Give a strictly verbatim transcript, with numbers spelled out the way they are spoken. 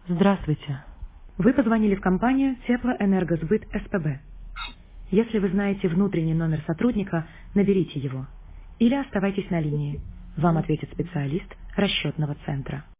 Здравствуйте. Вы позвонили в компанию Теплоэнергосбыт СПБ. Если вы знаете внутренний номер сотрудника, наберите его. Или оставайтесь на линии. Вам ответит специалист расчетного центра.